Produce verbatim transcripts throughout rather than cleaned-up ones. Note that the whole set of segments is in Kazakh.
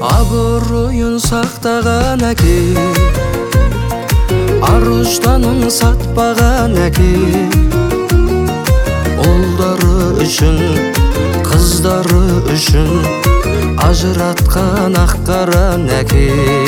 Абыройын сақтаған әке, арыштанын сатпаған әке, ұлдары үшін, қыздары үшін ажыратқан аққаран әке.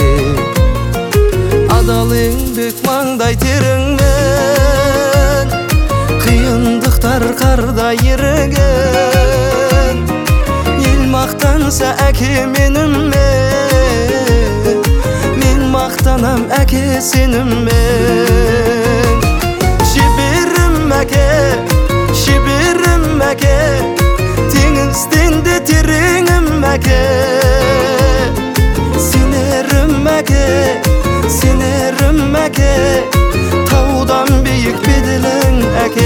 Адал еңбек маңдай теріңмен, қиындықтар қарда еріген. Ел мақтанса әке менімен, мен мақтанам әке сеніммен. Шеберім әке, шеберім әке, теңізден де тереңім әке. Сенерім әке, сенерім әке, таудан биік беделің әке.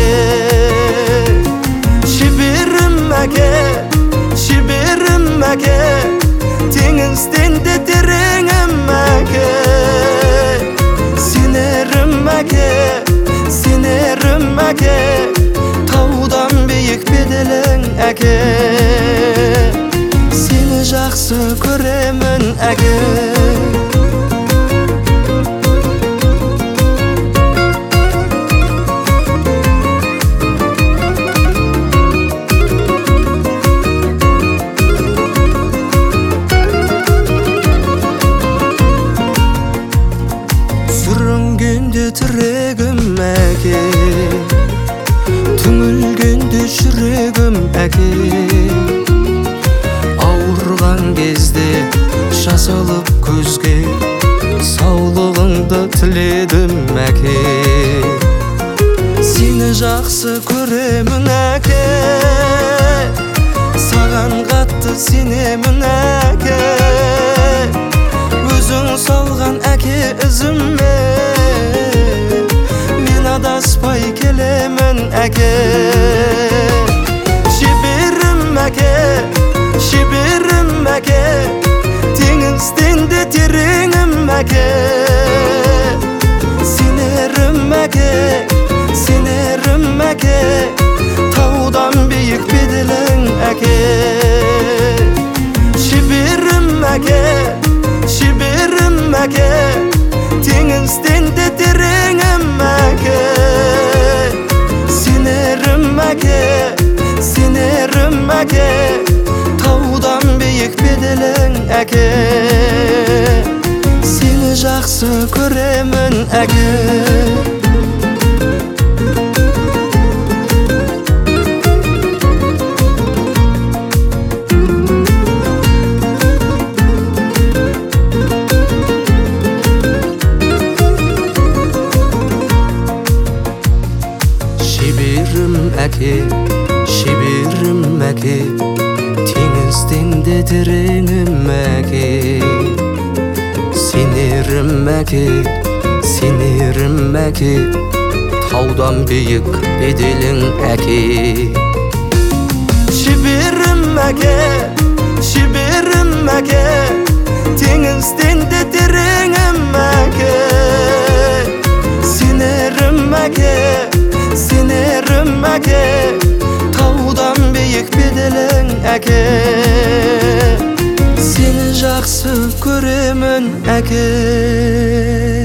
Шеберім әке, шеберім әке, теңізден де тереңім әке. Сенерім әке, сенерім әке, таудан биік беделің әке. Сені жақсы көремін әке. Сүрінгенде тірегім әке, түңілгенде жүрегім әке. Ауырған кезде жасалып көзге, саулығыңды тіледім әке. Сені жақсы көремін әке, саған қатты сенемін әке. Өзің салған әке ізіммен, мен адаспай келемін әке. Шеберім әке, шеберім әке, теңізден де тереңім әке. Сенерім әке, сенерім әке, таудан биік беделің әке. Шеберім әке, шеберім әке, теңізден де тереңім әке. Сенерім әке, сенерім әке, таудан биік беделің әке. Сені жақсы көремін әке. Шеберім әке, шеберім әке, теңізден де тереңім әке. Сенерім әке, сенерім әке, таудан биік беделің әке. Шеберім әке, шеберім әке, теңізден де тереңім әке. Сенерім әке, сенерім әке, таудан биік беделің әке. Сені жақсы көремін әке.